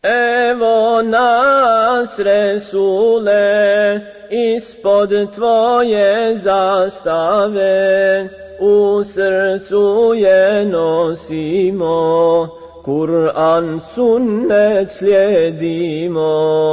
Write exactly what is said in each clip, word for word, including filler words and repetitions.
Evo nas, Resule, ispod tvoje zastave, u srcu je nosimo, Kur'an sunnet slijedimo.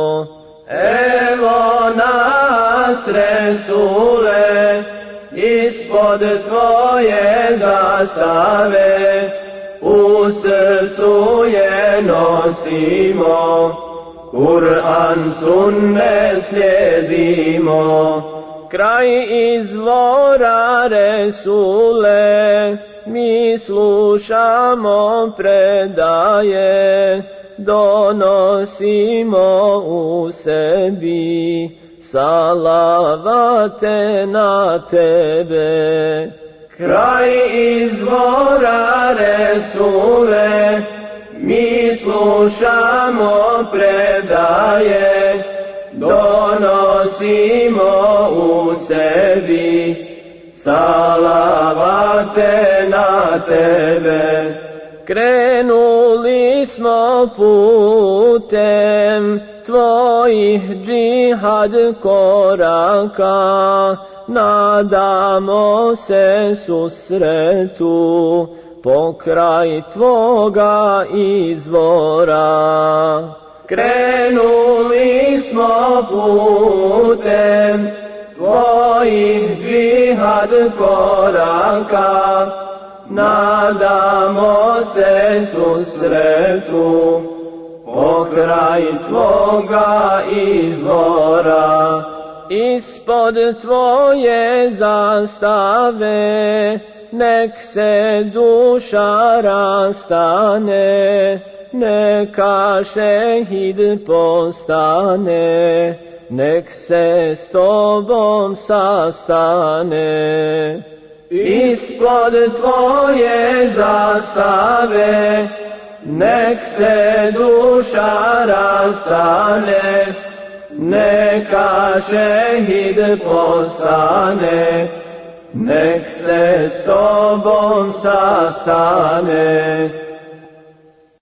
Evo nas, Resule, ispod tvoje zastave, u srcu je nosimo, Kur'an sunnet slijedimo. Kraj izvora, Resule, mi slušamo predaje, donosimo u sebi salavate na tebe. Kraj izvora, Resule, mi slušamo predaje, donosimo u sebi salavate na tebe. Krenuli smo putem tvojih džihad koraka, nadamo se susretu pokraj tvoga izvora. Krenuli smo putem tvojih džihad koraka, nadamo se susretu pokraj tvoga izvora. Ispod tvoje zastave nek se duša rastane, neka šehid postane, nek se s tobom sastane. Ispod tvoje zastave nek se duša rastane, neka šehid postane, nek se s tobom sastane.